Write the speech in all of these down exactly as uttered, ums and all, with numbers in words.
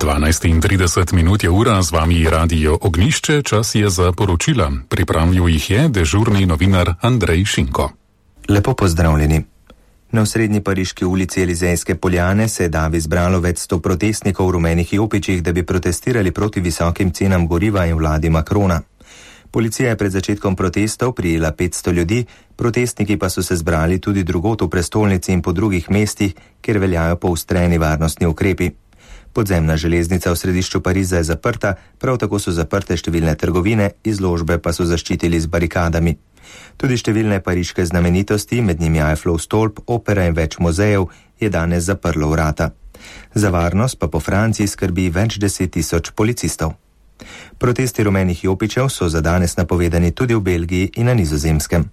dvanajst in trideset minut je ura, z vami Radio Ognjišče, čas je za poročila. Pripravil jih je dežurni novinar Andrej Šinko. Lepo pozdravljeni. Na osrednji pariški ulici Elizejske poljane se je davi zbralo več sto protestnikov v rumenih jopičih, da bi protestirali proti visokim cenam goriva in vladi Macrona. Policija je pred začetkom protestov prijela petsto ljudi, protestniki pa so se zbrali tudi drugod v prestolnici in po drugih mestih, kjer veljajo poostreni varnostni ukrepi. Podzemna železnica v središču Pariza je zaprta, prav tako so zaprte številne trgovine, izložbe pa so zaščitili z barikadami. Tudi številne pariške znamenitosti, med njimi Eiffelov stolp, opera in več muzejev, je danes zaprlo vrata. Za varnost pa po Franciji skrbi več deset tisoč policistov. Protesti rumenih jopičev so za danes napovedani tudi v Belgiji in na Nizozemskem.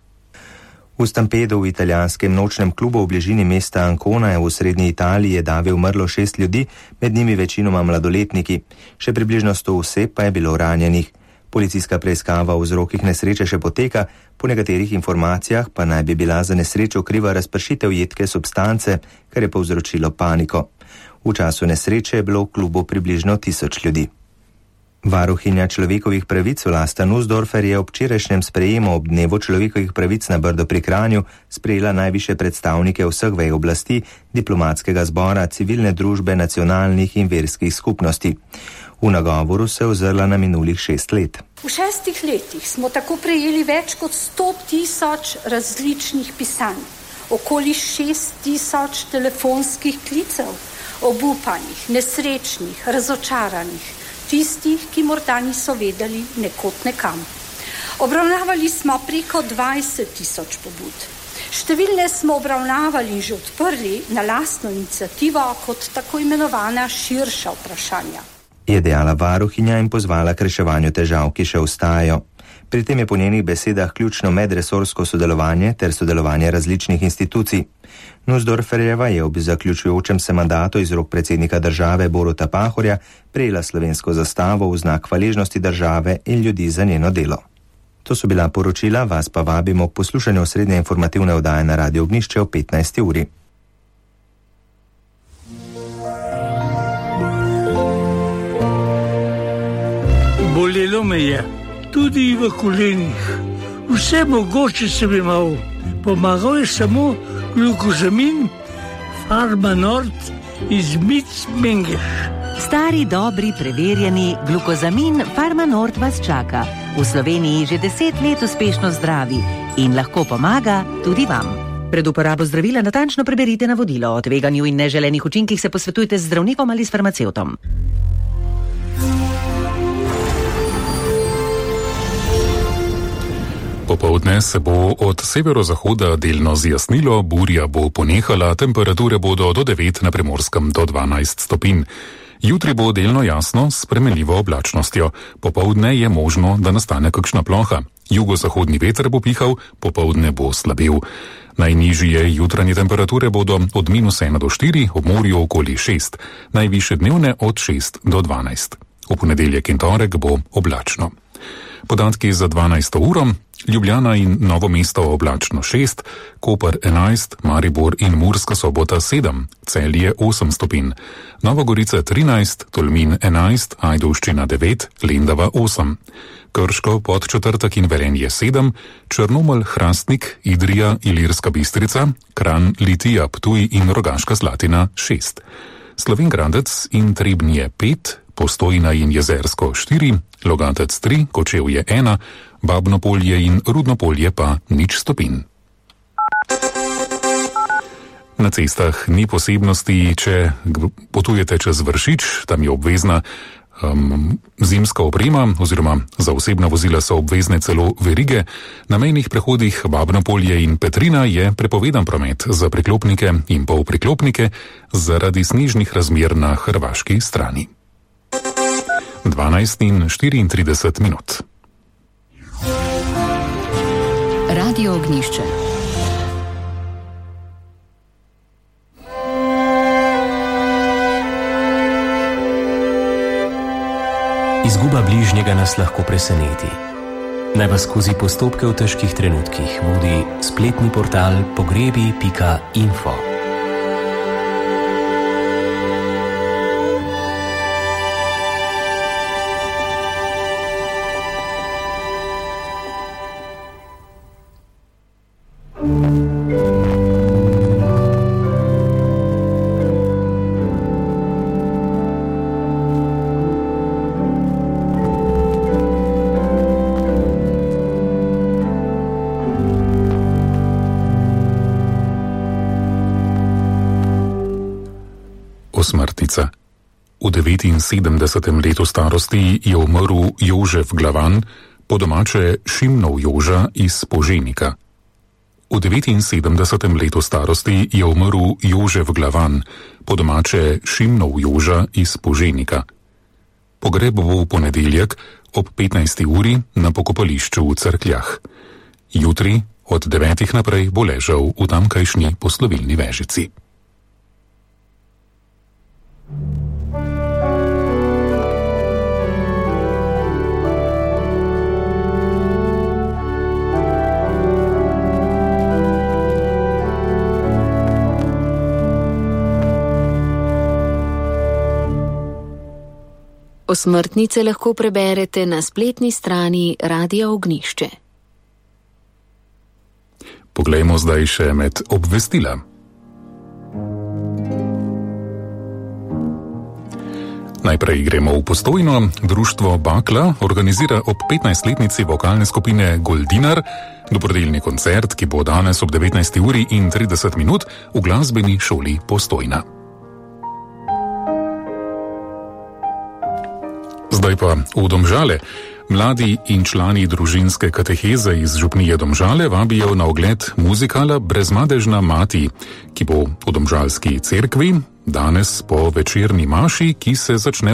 V stampedu v italijanskem nočnem klubu v bližini mesta Ancona v srednji Italiji je davi umrlo šest ljudi, med njimi večinoma mladoletniki. Še približno sto oseb pa je bilo ranjenih. Policijska preiskava o vzrokih nesreče še poteka, po nekaterih informacijah pa naj bi bila za nesrečo kriva razpršitev jedke substance, kar je povzročilo paniko. V času nesreče je bilo v klubu približno tisoč ljudi. Varuhinja človekovih pravic Vlasta Nussdorfer je ob včerajšnjem sprejemu ob dnevu človekovih pravic na Brdu pri Kranju sprejela najvišje predstavnike vseh vej oblasti, diplomatskega zbora, civilne družbe, nacionalnih in verskih skupnosti. V nagovoru se je ozrla na minulih šest let. V šestih letih smo tako prejeli več kot sto tisoč različnih pisanj, okoli šest tisoč telefonskih klicev, obupanih, nesrečnih, razočaranih, tistih, ki morda niso vedeli nekod nekam. Obravnavali smo preko dvajset tisoč pobud. Številne smo obravnavali in že odprli na lastno iniciativo kot tako imenovana širša vprašanja. Je dejala varuhinja in pozvala k reševanju težav, ki še ostajajo. Pri tem je po njenih besedah ključno medresorsko sodelovanje ter sodelovanje različnih institucij. Nussdorferjeva je ob zaključujočem se mandatu iz rok predsednika države Boruta Pahorja prejela slovensko zastavo v znak hvaležnosti države in ljudi za njeno delo. To so bila poročila, vas pa vabimo k poslušanju srednje informativne oddaje na Radio Ognjišče o petnajsti uri. Bolelo me je, tudi v kolenih. Vse mogoče sem imel. Pomagal je samo glukozamin Farmanort iz Micmengeš. Stari, dobri, preverjeni glukozamin Farmanort vas čaka. V Sloveniji že deset let uspešno zdravi in lahko pomaga tudi vam. Pred uporabo zdravila natančno preberite navodilo. O tveganju in neželenih učinkih se posvetujte z zdravnikom ali s farmacevtom. Popoldne se bo od severozahoda delno zjasnilo, burja bo ponehala, temperature bodo do devet, na Primorskem do dvanajst stopinj. Jutri bo delno jasno s spremenljivo oblačnostjo. Popoldne je možno, da nastane kakšna ploha. Jugozahodni veter bo pihal, popoldne bo slabel. Najnižje jutranje temperature bodo od minus ena do štiri, ob morju okoli šest, najvišje dnevne od šest do dvanajst. V ponedeljek in torek bo oblačno. Podatki za dvanajsto uro. Ljubljana in Novo mesto oblačno šest, Koper enajst, Maribor in Murska Sobota sedem, Celje osem stopinj, Nova Gorica trinajst, Tolmin enajst, Ajdovščina devet, Lendava osem, Krško, Podčetrtek in Velenje sedem, Črnomelj, Hrastnik, Idrija, Ilirska Bistrica, Kranj, Litija, Ptuj in Rogaška Slatina šest, Slovenj Gradec in Trebnje pet, Postojna in Jezersko štiri, Logatec tri, Kočevje ena, Babno polje in Rudno polje pa nič stopinj. Na cestah ni posebnosti, če potujete čez Vršič, tam je obvezna um, zimska oprema oziroma za osebna vozila so obvezne celo verige. Na mejnih prehodih Babno polje in Petrina je prepovedan promet za priklopnike in polpriklopnike zaradi snežnih razmer na hrvaški strani. dvanajst in štiriintrideset minut. Radio Ognjišče. Izguba bližnjega nas lahko preseneti. Naj vas skozi postopke v težkih trenutkih vodi spletni portal pogrebi pika info. V devetinsedemdesetem letu starosti je umrl Jožef Glavan, po domače Šimnov Joža iz Poženika. V devetinsedemdesetem letu starosti je umrl Jožef Glavan, po domače Šimnov Joža iz Poženika. Pogreb bo v ponedeljek ob petnajsti uri na pokopališču v Cerkljah. Jutri od devetih naprej bo ležal v tamkajšnji poslovilni vežici. Osmrtnice lahko preberete na spletni strani Radia Ognjišče. Poglejmo zdaj še med obvestila. Najprej gremo v Postojno. Društvo Bakla organizira ob petnajstletnici vokalne skupine Goldinar dobrodelni koncert, ki bo danes ob devetnajsti uri in trideset minut v glasbeni šoli Postojna. Zdaj pa v Domžale. Mladi in člani družinske kateheze iz župnije Domžale vabijo na ogled muzikala Brezmadežna mati, ki bo v domžalski cerkvi danes po večerni maši, ki se začne